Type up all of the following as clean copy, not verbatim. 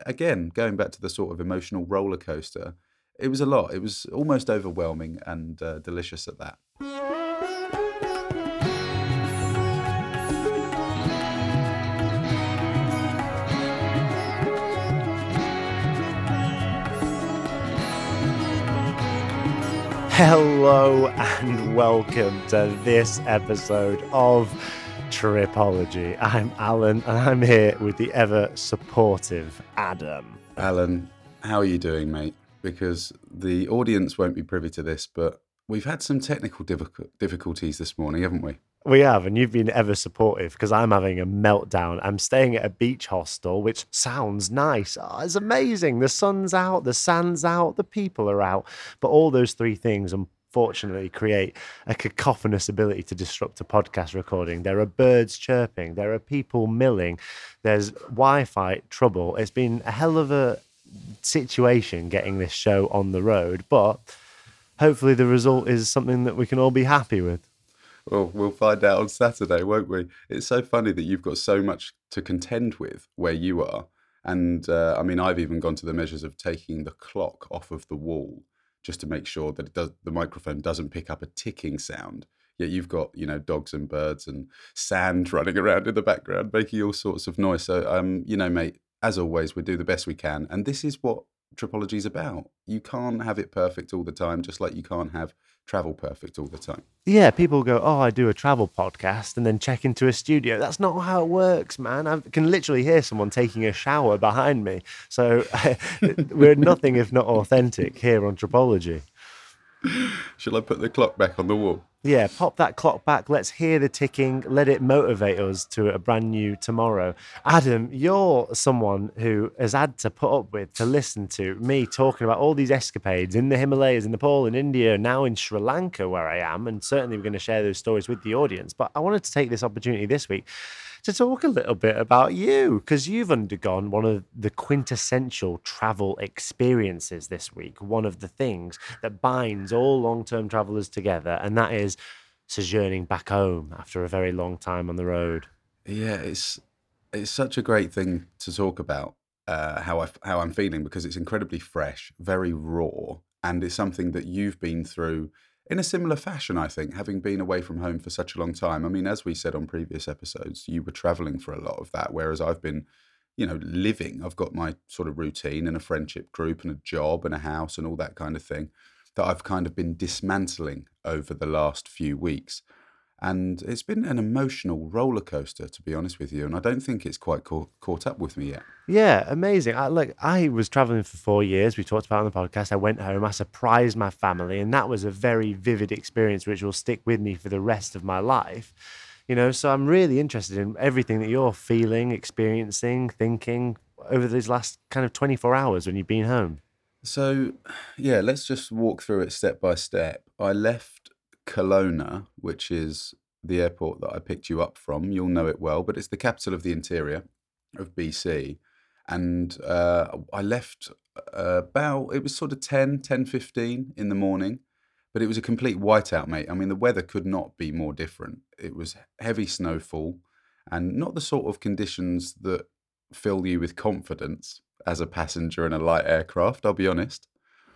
again, going back to the sort of emotional roller coaster, it was a lot. It was almost overwhelming and delicious at that. Hello and welcome to this episode of Tripology. I'm Alan and I'm here with the ever supportive Adam. Alan, how are you doing, mate? Because the audience won't be privy to this, but we've had some technical difficulties this morning, haven't we? We have, and you've been ever supportive because I'm having a meltdown. I'm staying at a beach hostel, which sounds nice. Oh, it's amazing. The sun's out, the sand's out, the people are out. But all those three things, unfortunately, create a cacophonous ability to disrupt a podcast recording. There are birds chirping, there are people milling, there's Wi-Fi trouble. It's been a hell of a situation getting this show on the road, but hopefully the result is something that we can all be happy with. Well, we'll find out on Saturday, won't we? It's so funny that you've got so much to contend with where you are. And I mean, I've even gone to the measures of taking the clock off of the wall just to make sure that the microphone doesn't pick up a ticking sound. Yet you've got, dogs and birds and sand running around in the background, making all sorts of noise. So, mate, as always, we do the best we can. And this is what Tripology is about. You can't have it perfect all the time, just like you can't have travel perfect all the time. Yeah, people go, oh, I do a travel podcast and then check into a studio. That's not how it works, man. I can literally hear someone taking a shower behind me. So we're nothing if not authentic here on Tripology. Shall I put the clock back on the wall? Yeah, pop that clock back. Let's hear the ticking. Let it motivate us to a brand new tomorrow. Adam, you're someone who has had to put up with, to listen to me talking about all these escapades in the Himalayas, in Nepal, in India, now in Sri Lanka, where I am. And certainly we're going to share those stories with the audience. But I wanted to take this opportunity this week to talk a little bit about you, because you've undergone one of the quintessential travel experiences this week, one of the things that binds all long-term travelers together, and that is sojourning back home after a very long time on the road. Yeah, it's such a great thing to talk about, how I'm feeling, because it's incredibly fresh, very raw, and it's something that you've been through in a similar fashion, I think, having been away from home for such a long time. I mean, as we said on previous episodes, you were traveling for a lot of that, whereas I've been, living. I've got my sort of routine and a friendship group and a job and a house and all that kind of thing that I've kind of been dismantling over the last few weeks. And it's been an emotional roller coaster, to be honest with you. And I don't think it's quite caught up with me yet. Yeah, amazing. I was traveling for 4 years. We talked about it on the podcast. I went home. I surprised my family. And that was a very vivid experience, which will stick with me for the rest of my life. So I'm really interested in everything that you're feeling, experiencing, thinking over these last kind of 24 hours when you've been home. So, yeah, let's just walk through it step by step. I left Kelowna, which is the airport that I picked you up from. You'll know it well, but it's the capital of the interior of BC. And I left it was sort of 10:15 in the morning, but it was a complete whiteout, mate. I mean, the weather could not be more different. It was heavy snowfall and not the sort of conditions that fill you with confidence as a passenger in a light aircraft, I'll be honest.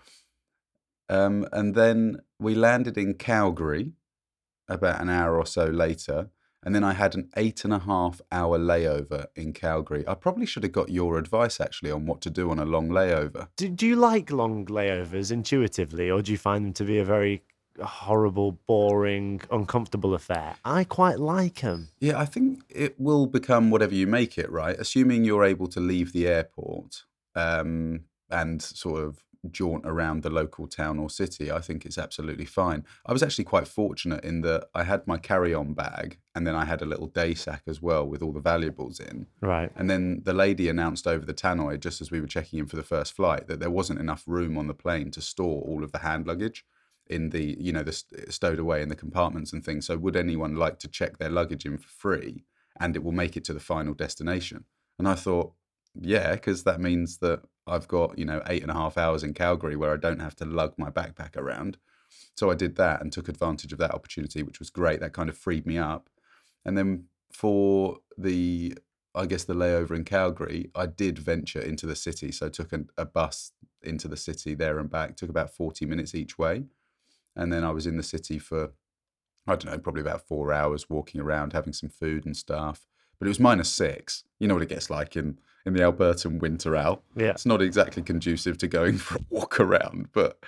And then we landed in Calgary about an hour or so later. And then I had an 8.5 hour layover in Calgary. I probably should have got your advice, actually, on what to do on a long layover. Do you like long layovers intuitively, or do you find them to be a very horrible, boring, uncomfortable affair? I quite like them. Yeah, I think it will become whatever you make it, right? Assuming you're able to leave the airport and sort of jaunt around the local town or city, I think it's absolutely fine. I was actually quite fortunate in that I had my carry-on bag and then I had a little day sack as well with all the valuables in. Right. And then the lady announced over the tannoy, just as we were checking in for the first flight, that there wasn't enough room on the plane to store all of the hand luggage in the, stowed away in the compartments and things. So would anyone like to check their luggage in for free and it will make it to the final destination? And I thought, yeah, because that means that I've got, 8.5 hours in Calgary where I don't have to lug my backpack around. So I did that and took advantage of that opportunity, which was great. That kind of freed me up. And then for the I guess, the layover in Calgary, I did venture into the city. So I took a bus into the city there and back. Took about 40 minutes each way. And then I was in the city for, I don't know, probably about 4 hours walking around, having some food and stuff. But it was -6. You know what it gets like in the Albertan winter, Al. Yeah. It's not exactly conducive to going for a walk around.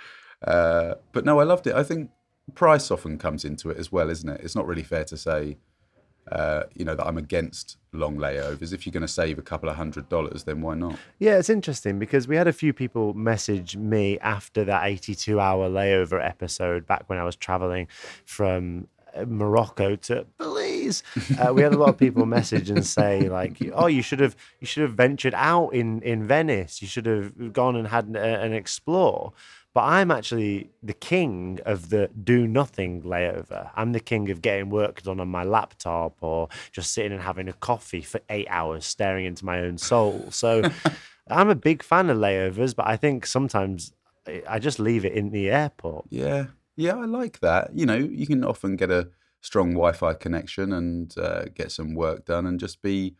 But no, I loved it. I think price often comes into it as well, isn't it? It's not really fair to say, that I'm against long layovers. If you're going to save a couple of $100, then why not? Yeah, it's interesting because we had a few people message me after that 82-hour layover episode back when I was traveling from Morocco to Belize. We had a lot of people message and say like, "Oh, you should have ventured out in Venice. You should have gone and had an explore." But I'm actually the king of the do nothing layover. I'm the king of getting work done on my laptop or just sitting and having a coffee for 8 hours, staring into my own soul. So I'm a big fan of layovers, but I think sometimes I just leave it in the airport. Yeah, yeah, I like that. You can often get a strong Wi-Fi connection and get some work done and just be,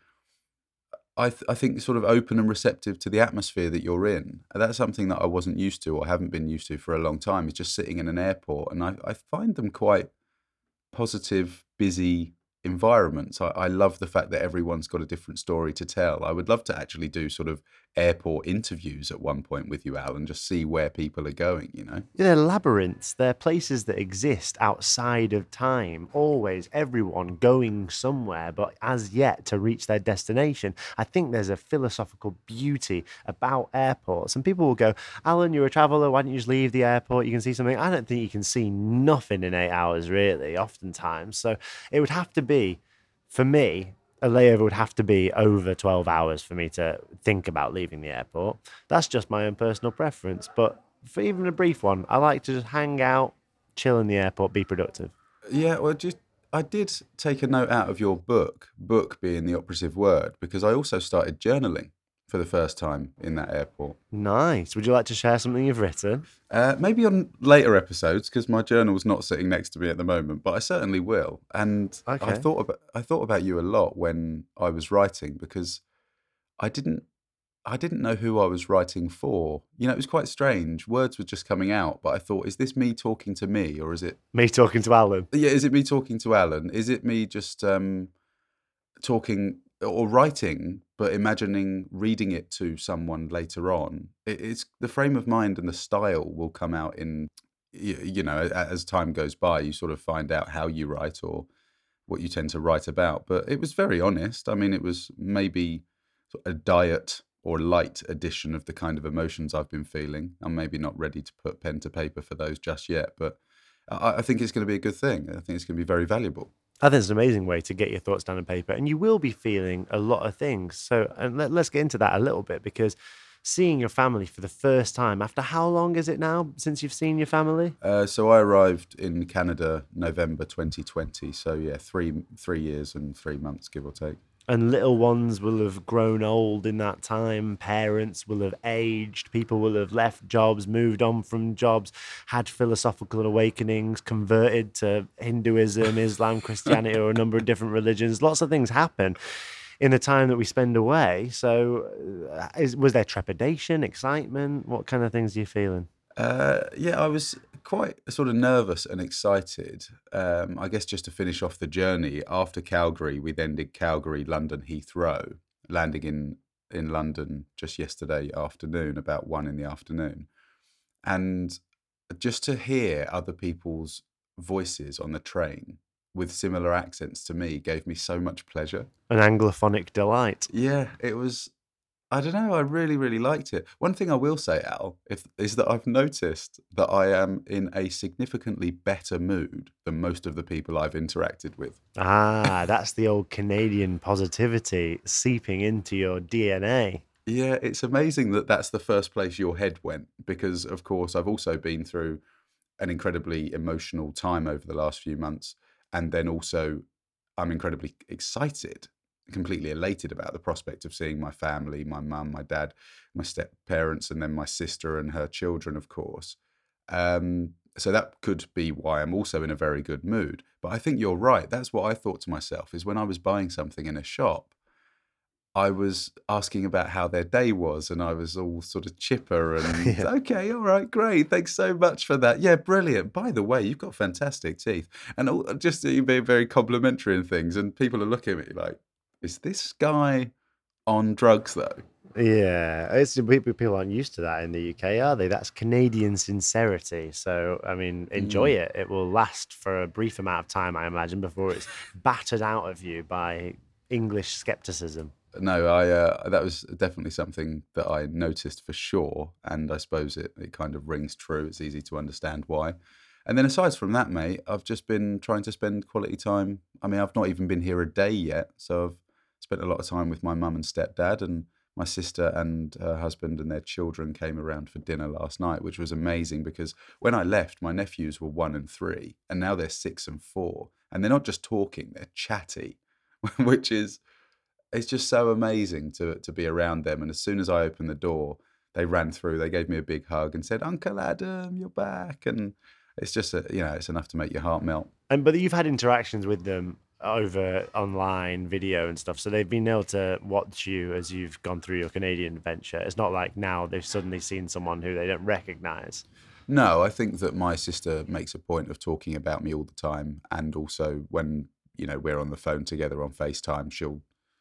I think, sort of open and receptive to the atmosphere that you're in. And that's something that I wasn't used to or haven't been used to for a long time, is just sitting in an airport. And I find them quite positive, busy environments. I love the fact that everyone's got a different story to tell. I would love to actually do sort of airport interviews at one point with you, Al, and just see where people are going. They're labyrinths. They're places that exist outside of time. Always, everyone going somewhere, but as yet to reach their destination. I think there's a philosophical beauty about airports. And people will go, "Alan, you're a traveller. Why don't you just leave the airport? You can see something." I don't think you can see nothing in 8 hours, really, oftentimes. So it would have to be, for me, a layover would have to be over 12 hours for me to think about leaving the airport. That's just my own personal preference. But for even a brief one, I like to just hang out, chill in the airport, be productive. Yeah, well, I did take a note out of your book being the operative word, because I also started journaling for the first time in that airport. Nice. Would you like to share something you've written? Maybe on later episodes, because my journal's not sitting next to me at the moment, but I certainly will. And Okay. I thought about you a lot when I was writing, because I didn't know who I was writing for. It was quite strange. Words were just coming out, but I thought, is this me talking to me, or is it? Me talking to Alan. Yeah, is it me talking to Alan? Is it me just talking or writing, but imagining reading it to someone later on? It's the frame of mind and the style will come out in, as time goes by, you sort of find out how you write or what you tend to write about. But it was very honest. I mean, it was maybe a diet or light edition of the kind of emotions I've been feeling. I'm maybe not ready to put pen to paper for those just yet, but I think it's going to be a good thing. I think it's going to be very valuable. I think it's an amazing way to get your thoughts down on paper, and you will be feeling a lot of things. So, and let's get into that a little bit, because seeing your family for the first time, after how long is it now since you've seen your family? So I arrived in Canada November 2020. So yeah, 3 years and 3 months, give or take. And little ones will have grown old in that time. Parents will have aged. People will have left jobs, moved on from jobs, had philosophical awakenings, converted to Hinduism, Islam, Christianity, or a number of different religions. Lots of things happen in the time that we spend away. So was there trepidation, excitement? What kind of things are you feeling? Yeah, I was quite sort of nervous and excited. I guess just to finish off the journey, after Calgary, we then did Calgary, London, Heathrow, landing in London just yesterday afternoon, about 1 in the afternoon. And just to hear other people's voices on the train with similar accents to me gave me so much pleasure. An anglophonic delight. Yeah, it was. I don't know. I really, really liked it. One thing I will say, Al, is that I've noticed that I am in a significantly better mood than most of the people I've interacted with. Ah, that's the old Canadian positivity seeping into your DNA. Yeah, it's amazing that that's the first place your head went, because, of course, I've also been through an incredibly emotional time over the last few months. And then also, I'm incredibly excited, completely elated about the prospect of seeing my family, my mum, my dad, my step parents, and then my sister and her children, of course. So that could be why I'm also in a very good mood. But I think you're right. That's what I thought to myself, is when I was buying something in a shop, I was asking about how their day was, and I was all sort of chipper and, Yeah. "Okay, all right, great, thanks so much for that. Yeah, brilliant. By the way, you've got fantastic teeth." And all just you being very complimentary and things, and people are looking at me like, "Is this guy on drugs, though?" Yeah, it's people aren't used to that in the UK, are they? That's Canadian sincerity. So, I mean, enjoy Mm. it. It will last for a brief amount of time, I imagine, before it's battered out of you by English skepticism. No, that was definitely something that I noticed for sure, and I suppose it kind of rings true. It's easy to understand why. And then aside from that, mate, I've just been trying to spend quality time. I mean, I've not even been here a day yet, so I've spent a lot of time with my mum and stepdad, and my sister and her husband and their children came around for dinner last night, which was amazing because when I left, my nephews were 1 and 3, and now they're 6 and 4, and they're not just talking; they're chatty, which is it's just so amazing to be around them. And as soon as I opened the door, they ran through. They gave me a big hug and said, "Uncle Adam, you're back." And it's just it's enough to make your heart melt. And but you've had interactions with them over online video and stuff, so they've been able to watch you as you've gone through your Canadian adventure. It's not like now they've suddenly seen someone who they don't recognize. No, I think that my sister makes a point of talking about me all the time, and also when we're on the phone together on FaceTime, she'll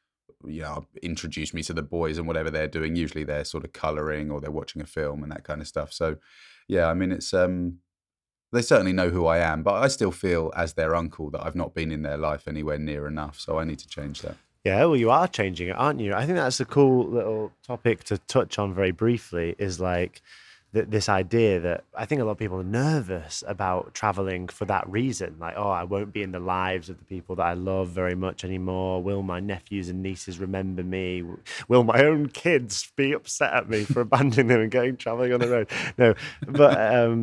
introduce me to the boys and whatever they're doing. Usually they're sort of colouring or they're watching a film and that kind of stuff. So yeah, I mean it's they certainly know who I am, but I still feel as their uncle that I've not been in their life anywhere near enough. So I need to change that. Yeah, well, you are changing it, aren't you? I think that's a cool little topic to touch on very briefly. Is like this idea that I think a lot of people are nervous about traveling for that reason. Like, oh, I won't be in the lives of the people that I love very much anymore. Will my nephews and nieces remember me? Will my own kids be upset at me for abandoning them and going traveling on the road? No, but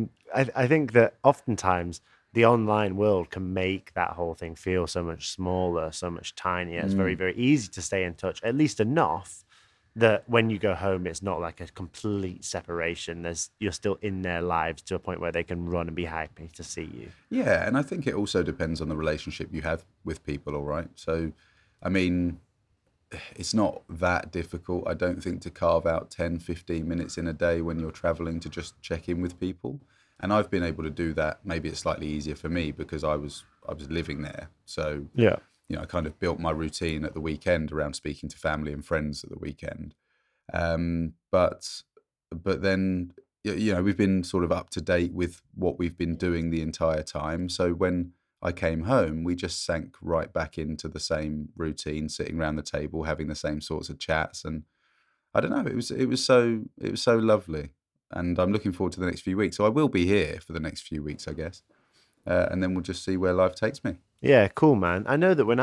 I think that oftentimes the online world can make that whole thing feel so much smaller, so much tinier. It's very, Mm. very easy to stay in touch, at least enough that when you go home, it's not like a complete separation. You're still in their lives to a point where they can run and be happy to see you. Yeah, and I think it also depends on the relationship you have with people, all right? So, I mean, it's not that difficult, I don't think, to carve out 10, 15 minutes in a day when you're traveling to just check in with people. And I've been able to do that. Maybe it's slightly easier for me because I was living there. So, Yeah. I kind of built my routine at the weekend around speaking to family and friends at the weekend. But then we've been sort of up to date with what we've been doing the entire time. So when I came home, we just sank right back into the same routine, sitting around the table, having the same sorts of chats, and I don't know, it was so lovely, and I'm looking forward to the next few weeks. So I will be here for the next few weeks, I guess, and then we'll just see where life takes me. Yeah, cool, man. I know that when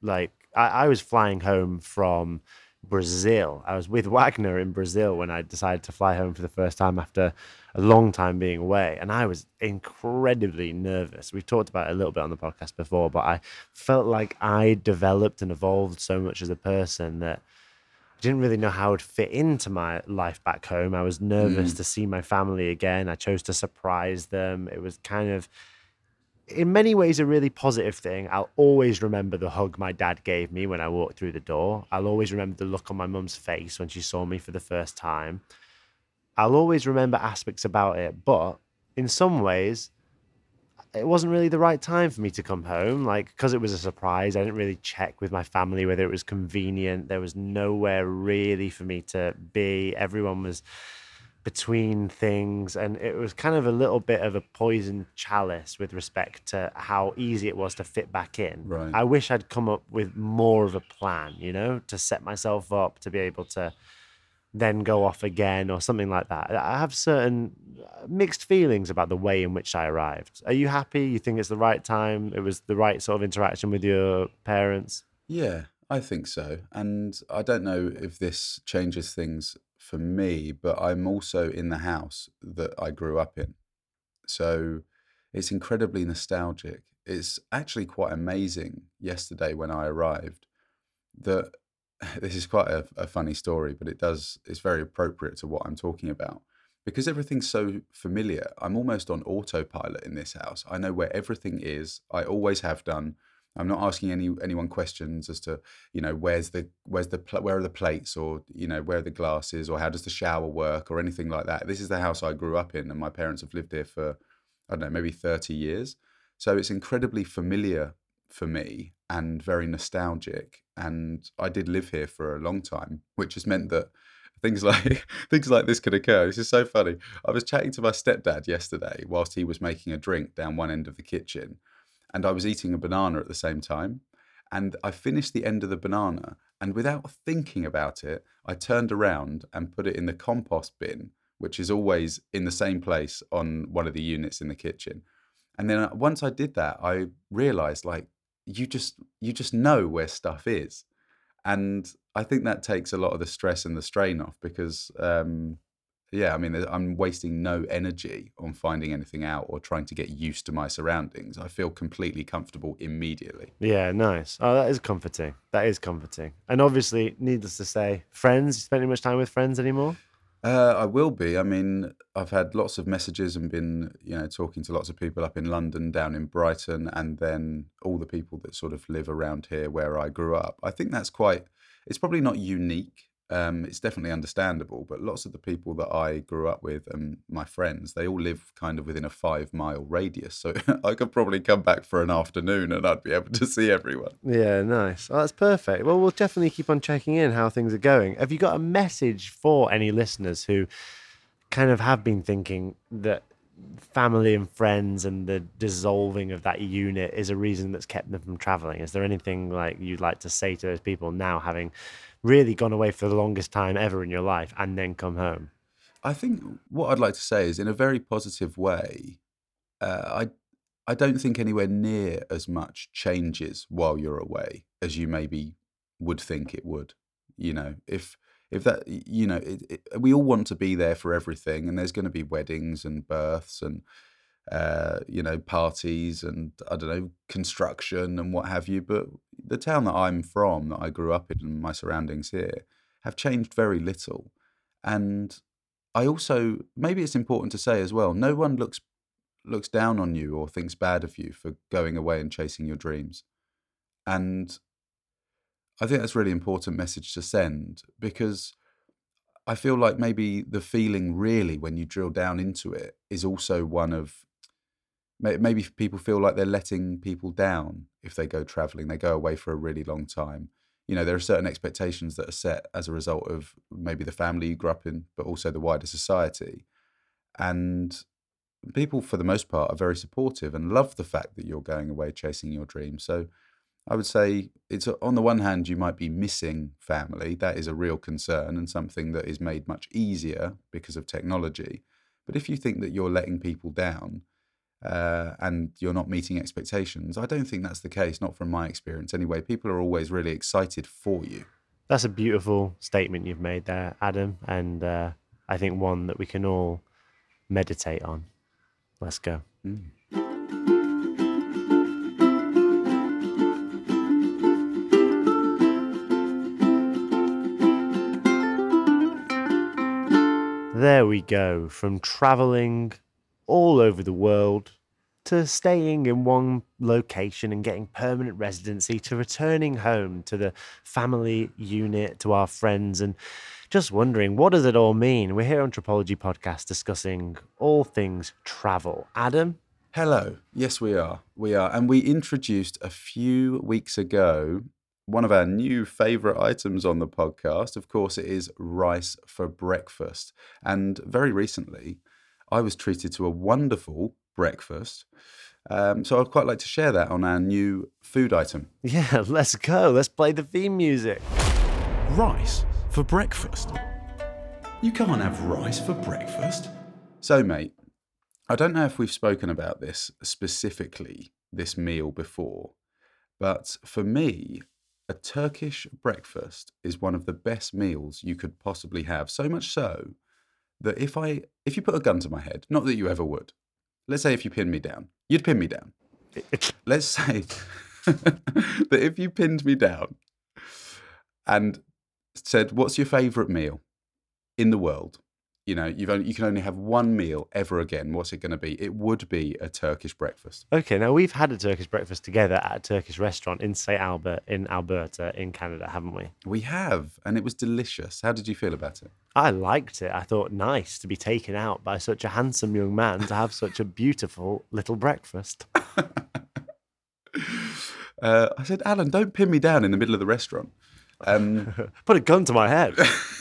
I was flying home from Brazil. I was with Wagner in Brazil when I decided to fly home for the first time after a long time being away. And I was incredibly nervous. We've talked about it a little bit on the podcast before, but I felt like I developed and evolved so much as a person that I didn't really know how I would fit into my life back home. I was nervous Mm, to see my family again. I chose to surprise them. It was kind of in many ways a really positive thing. I'll always remember the hug my dad gave me when I walked through the door. I'll always remember the look on my mum's face when she saw me for the first time. I'll always remember aspects about it, but in some ways, it wasn't really the right time for me to come home. Like, because it was a surprise, I didn't really check with my family whether it was convenient. There was nowhere really for me to be. Everyone was between things, and it was kind of a little bit of a poison chalice with respect to how easy it was to fit back in. right. I wish I'd come up with more of a plan, to set myself up to be able to then go off again or something like that. I have certain mixed feelings about the way in which I arrived. Are you happy? You think it's the right time? It was the right sort of interaction with your parents? Yeah, I think so. And I don't know if this changes things for me, but I'm also in the house that I grew up in. So it's incredibly nostalgic. It's actually quite amazing yesterday when I arrived that this is quite a funny story, but it's very appropriate to what I'm talking about. Because everything's so familiar, I'm almost on autopilot in this house. I know where everything is. I always have done. I'm not asking anyone questions as to, where are the plates, or where are the glasses, or how does the shower work, or anything like that. This is the house I grew up in, and my parents have lived here for, I don't know, maybe 30 years. So it's incredibly familiar for me and very nostalgic. And I did live here for a long time, which has meant that things like things like this could occur. This is so funny. I was chatting to my stepdad yesterday whilst he was making a drink down one end of the kitchen, and I was eating a banana at the same time. And I finished the end of the banana, and without thinking about it, I turned around and put it in the compost bin, which is always in the same place on one of the units in the kitchen. And then once I did that, I realized, like, you just know where stuff is. And I think that takes a lot of the stress and the strain off, because yeah, I mean, I'm wasting no energy on finding anything out or trying to get used to my surroundings. I feel completely comfortable immediately. Yeah, nice. Oh, that is comforting. That is comforting. And obviously, needless to say, friends, you spending much time with friends anymore? I will be. I mean, I've had lots of messages and been, talking to lots of people up in London, down in Brighton, and then all the people that sort of live around here where I grew up. I think it's probably not unique. It's definitely understandable, but lots of the people that I grew up with and my friends, they all live kind of within a 5 mile radius. So I could probably come back for an afternoon and I'd be able to see everyone. Yeah, nice. Oh, that's perfect. Well, we'll definitely keep on checking in how things are going. Have you got a message for any listeners who kind of have been thinking that family and friends and the dissolving of that unit is a reason that's kept them from traveling? Is there anything like you'd like to say to those people now, having really gone away for the longest time ever in your life and then come home? I think what I'd like to say is, in a very positive way, I don't think anywhere near as much changes while you're away as you maybe would think it would. If that, we all want to be there for everything, and there's going to be weddings and births and parties and, I don't know, construction and what have you. But the town that I'm from, that I grew up in, and my surroundings here have changed very little. And I also, maybe it's important to say as well, no one looks down on you or thinks bad of you for going away and chasing your dreams. And I think that's a really important message to send, because I feel like maybe the feeling, really, when you drill down into it, is also one of, maybe people feel like they're letting people down if they go traveling, they go away for a really long time. There are certain expectations that are set as a result of maybe the family you grew up in, but also the wider society. And people, for the most part, are very supportive and love the fact that you're going away chasing your dreams. So I would say, it's, on the one hand, you might be missing family. That is a real concern and something that is made much easier because of technology. But if you think that you're letting people down, and you're not meeting expectations, I don't think that's the case, not from my experience anyway. People are always really excited for you. That's a beautiful statement you've made there, Adam, and I think one that we can all meditate on. Let's go. There we go. From traveling all over the world to staying in one location and getting permanent residency, to returning home to the family unit, to our friends, and just wondering, what does it all mean? We're here on Tripology Podcast discussing all things travel. Adam? Hello. Yes, we are. And we introduced a few weeks ago one of our new favourite items on the podcast. Of course, it is rice for breakfast. And very recently, I was treated to a wonderful breakfast. So I'd quite like to share that on our new food item. Yeah, let's go. Let's play the theme music. Rice for breakfast? You can't have rice for breakfast. So, mate, I don't know if we've spoken about this specifically, this meal before, but for me, a Turkish breakfast is one of the best meals you could possibly have. So much so that if you put a gun to my head, not that you ever would, let's say if you pinned me down, you'd pin me down. Let's say that if you pinned me down and said, what's your favourite meal in the world? you know, you can only have one meal ever again, what's it going to be? It would be a Turkish breakfast. Okay, now we've had a Turkish breakfast together at a Turkish restaurant in St. Albert in Alberta in Canada, haven't we? We have, and it was delicious. How did you feel about it? I liked it. I thought nice to be taken out by such a handsome young man to have such a beautiful little breakfast. I said, Alan, don't pin me down in the middle of the restaurant. Put a gun to my head.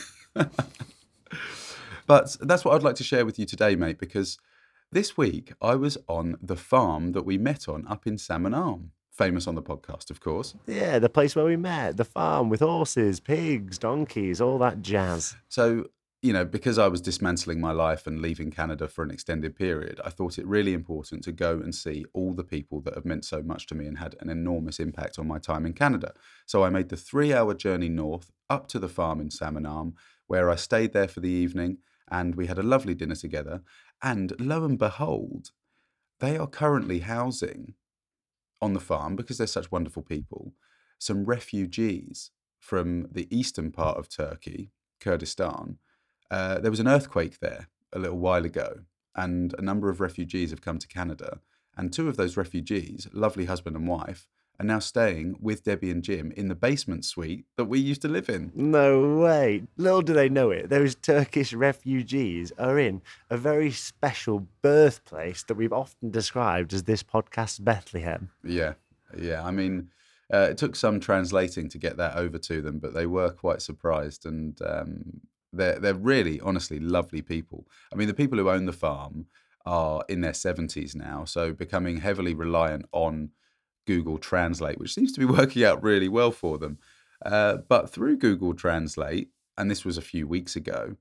But that's what I'd like to share with you today, mate, because this week I was on the farm that we met on up in Salmon Arm. Famous on the podcast, of course. Yeah, the place where we met, the farm with horses, pigs, donkeys, all that jazz. So, you know, because I was dismantling my life and leaving Canada for an extended period, I thought it really important to go and see all the people that have meant so much to me and had an enormous impact on my time in Canada. So I made the 3-hour journey north up to the farm in Salmon Arm, where I stayed there for the evening and we had a lovely dinner together. And lo and behold, they are currently housing on the farm, because they're such wonderful people, some refugees from the eastern part of Turkey, Kurdistan. There was an earthquake there a little while ago, and a number of refugees have come to Canada. And 2 of those refugees, lovely husband and wife, are now staying with Debbie and Jim in the basement suite that we used to live in. No way. Little do they know it, those Turkish refugees are in a very special birthplace that we've often described as this podcast's Bethlehem. Yeah. I mean, it took some translating to get that over to them, but they were quite surprised. And they're really, honestly, lovely people. I mean, the people who own the farm are in their 70s now, so becoming heavily reliant on Google Translate, which seems to be working out really well for them. But through Google Translate, and this was a few weeks ago,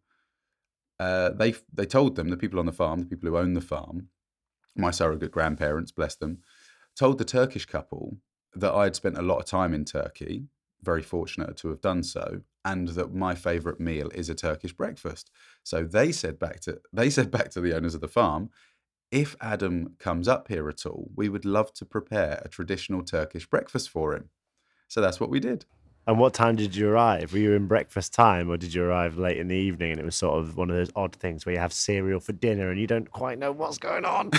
they told them, the people on the farm, the people who own the farm, my surrogate grandparents, bless them, told the Turkish couple that I'd spent a lot of time in Turkey, very fortunate to have done so, and that my favourite meal is a Turkish breakfast. So they said back to the owners of the farm, if Adam comes up here at all, we would love to prepare a traditional Turkish breakfast for him. So that's what we did. And what time did you arrive? Were you in breakfast time, or did you arrive late in the evening and it was sort of one of those odd things where you have cereal for dinner and you don't quite know what's going on?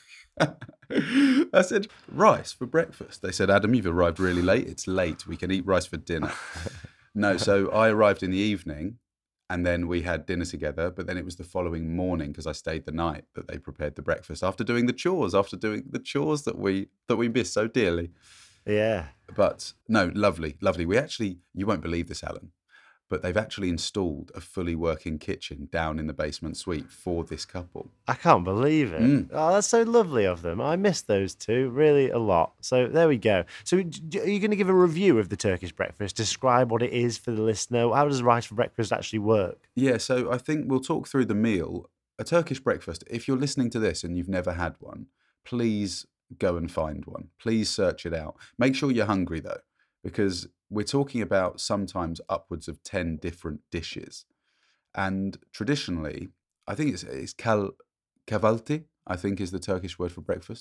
I said, rice for breakfast. They said, Adam, you've arrived really late. It's late. We can eat rice for dinner. No, so I arrived in the evening and then we had dinner together. But then it was the following morning, because I stayed the night, that they prepared the breakfast after doing the chores that we miss so dearly. Yeah. But no, lovely. We actually, you won't believe this, Alan, but they've actually installed a fully working kitchen down in the basement suite for this couple. I can't believe it. Oh, that's so lovely of them. I miss those 2 really a lot. So there we go. So are you going to give a review of the Turkish breakfast? Describe what it is for the listener. How does rice for breakfast actually work? Yeah, so I think we'll talk through the meal. A Turkish breakfast, if you're listening to this and you've never had one, please go and find one. Please search it out. Make sure you're hungry, though, because we're talking about sometimes upwards of 10 different dishes. And traditionally, I think it's kahvaltı, I think is the Turkish word for breakfast.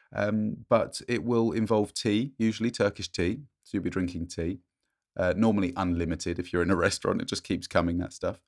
But it will involve tea, usually Turkish tea. So you'll be drinking tea, normally unlimited. If you're in a restaurant, it just keeps coming, that stuff.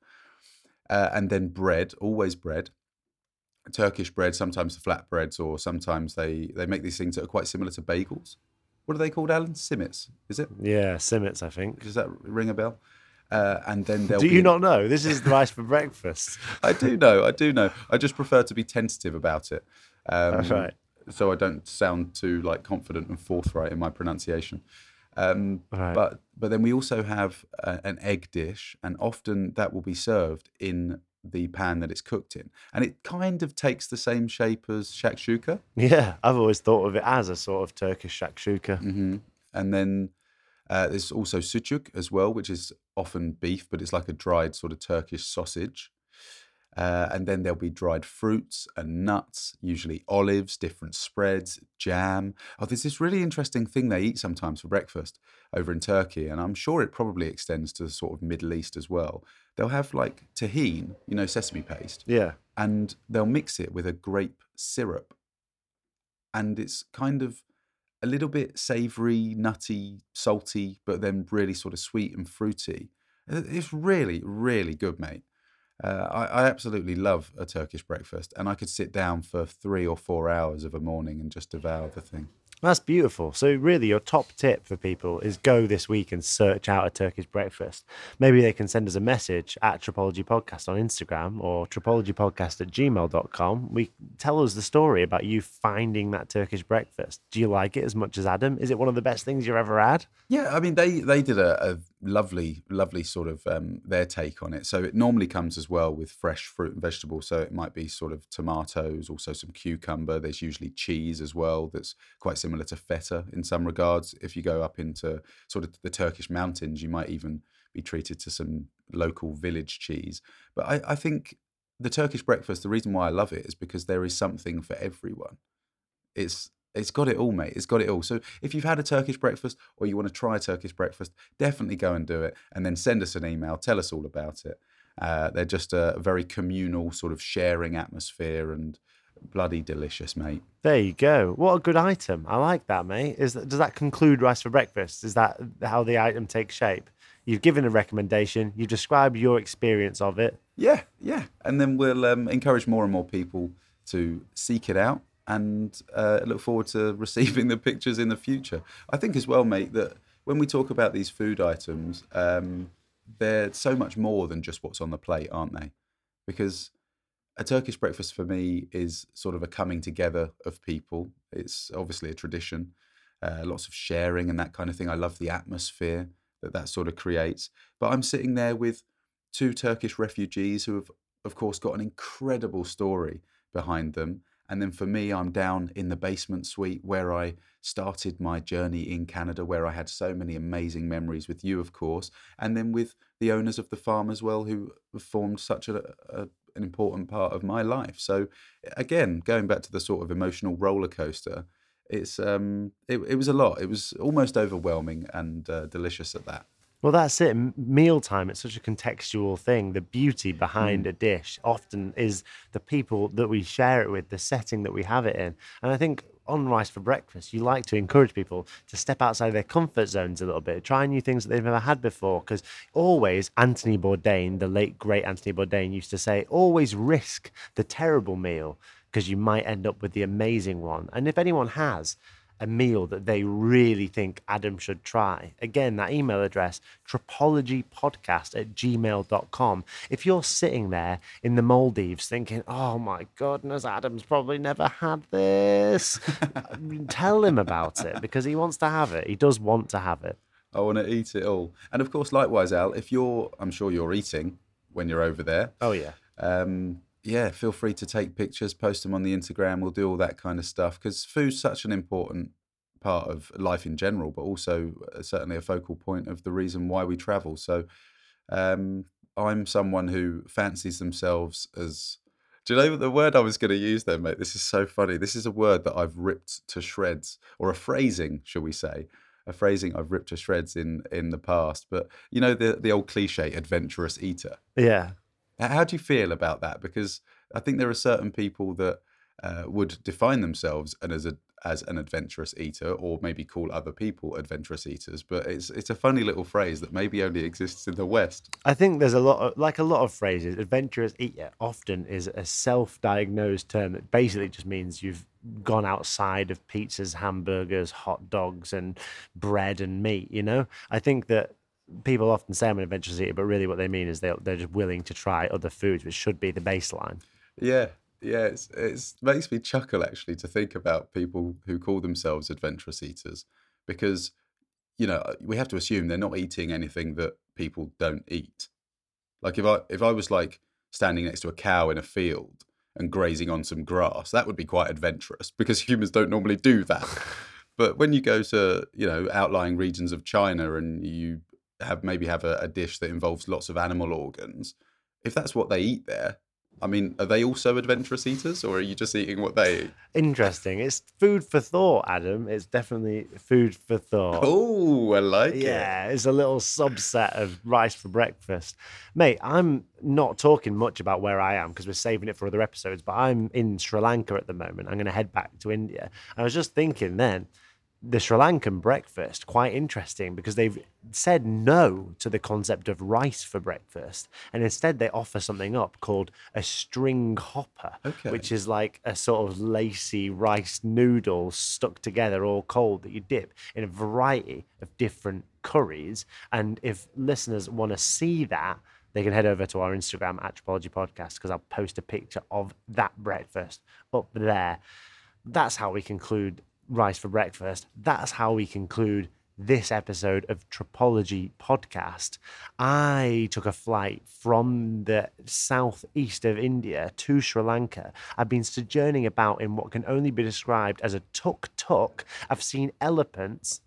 And then bread, always bread. Turkish bread, sometimes the flatbreads, or sometimes they make these things that are quite similar to bagels. What are they called, Alan? Simits, is it? Yeah, simits, I think. Does that ring a bell? And then there'll Do be... you not know? This is the rice for breakfast. I do know. I just prefer to be tentative about it. Right. So I don't sound too confident and forthright in my pronunciation. Right. But then we also have an egg dish, and often that will be served in the pan that it's cooked in. And it kind of takes the same shape as shakshuka. Yeah, I've always thought of it as a sort of Turkish shakshuka. Mm-hmm. And then there's also sucuk as well, which is often beef, but it's like a dried sort of Turkish sausage. And then there'll be dried fruits and nuts, usually olives, different spreads, jam. Oh, there's this really interesting thing they eat sometimes for breakfast over in Turkey, and I'm sure it probably extends to the sort of Middle East as well. They'll have tahine, sesame paste. Yeah. And they'll mix it with a grape syrup. And it's kind of a little bit savoury, nutty, salty, but then really sort of sweet and fruity. It's really, really good, mate. I absolutely love a Turkish breakfast, and I could sit down for 3 or 4 hours of a morning and just devour the thing. That's beautiful. So really your top tip for people is go this week and search out a Turkish breakfast. Maybe they can send us a message at Tripology Podcast on Instagram or tripologypodcast@gmail.com. Tell us the story about you finding that Turkish breakfast. Do you like it as much as Adam? Is it one of the best things you've ever had? Yeah, I mean, they did a lovely sort of their take on it. So it normally comes as well with fresh fruit and vegetables. So it might be sort of tomatoes, also some cucumber. There's usually cheese as well. That's quite similar to feta in some regards. If you go up into sort of the Turkish mountains, you might even be treated to some local village cheese. But I think the Turkish breakfast, the reason why I love it is because there is something for everyone. It's got it all, mate. It's got it all. So if you've had a Turkish breakfast or you want to try a Turkish breakfast, definitely go and do it, and then send us an email. Tell us all about it. They're just a very communal sort of sharing atmosphere, and bloody delicious, mate. There you go. What a good item. I like that, mate. Does that conclude Rice for Breakfast? Is that how the item takes shape? You've given a recommendation. You've described your experience of it. Yeah. And then we'll encourage more and more people to seek it out, and look forward to receiving the pictures in the future. I think as well, mate, that when we talk about these food items, they're so much more than just what's on the plate, aren't they? Because a Turkish breakfast for me is sort of a coming together of people. It's obviously a tradition, lots of sharing and that kind of thing. I love the atmosphere that sort of creates. But I'm sitting there with two Turkish refugees who have, of course, got an incredible story behind them. And then for me, I'm down in the basement suite where I started my journey in Canada, where I had so many amazing memories with you, of course, and then with the owners of the farm as well, who have formed such an important part of my life. So again, going back to the sort of emotional roller coaster, it was a lot. It was almost overwhelming and delicious at that. Well, that's it. Mealtime, it's such a contextual thing. The beauty behind a dish often is the people that we share it with, the setting that we have it in. And I think on Rice for Breakfast, you like to encourage people to step outside their comfort zones a little bit, try new things that they've never had before. Because always, Anthony Bourdain, the late, great Anthony Bourdain, used to say, always risk the terrible meal because you might end up with the amazing one. And if anyone has a meal that they really think Adam should try, again, that email address, tripologypodcast@gmail.com. If you're sitting there in the Maldives thinking, oh my goodness, Adam's probably never had this, tell him about it, because he wants to have it. He does want to have it. I want to eat it all. And of course, likewise, Al, I'm sure you're eating when you're over there. Oh yeah. Yeah, feel free to take pictures, post them on the Instagram. We'll do all that kind of stuff, because food's such an important part of life in general, but also certainly a focal point of the reason why we travel. So I'm someone who fancies themselves as... Do you know the word I was going to use there, mate? This is so funny. This is a word that I've ripped to shreds, or a phrasing, shall we say. A phrasing I've ripped to shreds in the past. But you know the old cliche, adventurous eater? Yeah. How do you feel about that? Because I think there are certain people that would define themselves as an adventurous eater, or maybe call other people adventurous eaters. But it's a funny little phrase that maybe only exists in the West. I think there's a lot of phrases. Adventurous eater often is a self-diagnosed term that basically just means you've gone outside of pizzas, hamburgers, hot dogs, and bread and meat. You know, I think that people often say I'm an adventurous eater, but really what they mean is they're just willing to try other foods, which should be the baseline. Yeah, it makes me chuckle actually to think about people who call themselves adventurous eaters, because you know we have to assume they're not eating anything that people don't eat. Like if I was like standing next to a cow in a field and grazing on some grass, that would be quite adventurous, because humans don't normally do that. But when you go to outlying regions of China and you maybe have a dish that involves lots of animal organs, if that's what they eat there, I mean, are they also adventurous eaters, or are you just eating what they eat? Interesting. It's food for thought, Adam. It's definitely food for thought. Oh, I like it. Yeah, it's a little subset of Rice for Breakfast. Mate, I'm not talking much about where I am because we're saving it for other episodes, but I'm in Sri Lanka at the moment. I'm going to head back to India. I was just thinking then, the Sri Lankan breakfast quite interesting because they've said no to the concept of rice for breakfast, and instead they offer something up called a string hopper, which is like a sort of lacy rice noodle stuck together all cold that you dip in a variety of different curries. And if listeners want to see that, they can head over to our Instagram at Tropology Podcast, because I'll post a picture of that breakfast up there. That's how we conclude Rice for Breakfast. That's how we conclude this episode of Tropology Podcast. I took a flight from the southeast of India to Sri Lanka. I've been sojourning about in what can only be described as a tuk-tuk. I've seen elephants.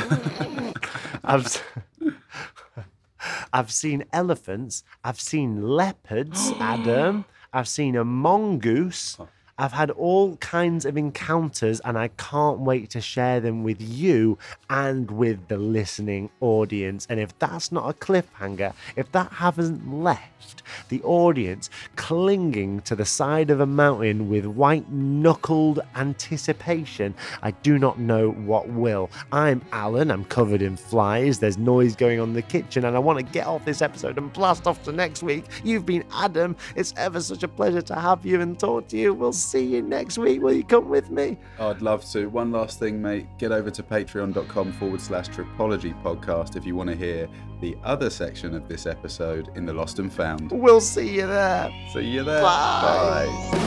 I've seen elephants. I've seen leopards, Adam. I've seen a mongoose. I've had all kinds of encounters, and I can't wait to share them with you and with the listening audience. And if that's not a cliffhanger, if that hasn't left the audience clinging to the side of a mountain with white-knuckled anticipation, I do not know what will. I'm Alan. I'm covered in flies. There's noise going on in the kitchen, and I want to get off this episode and blast off to next week. You've been Adam. It's ever such a pleasure to have you and talk to you. We'll see you next week. Will you come with me? I'd love to. One last thing, mate. Get over to patreon.com/Tropology Podcast if you want to hear the other section of this episode in the Lost and Found. We'll see you there. See you there. Bye. Bye.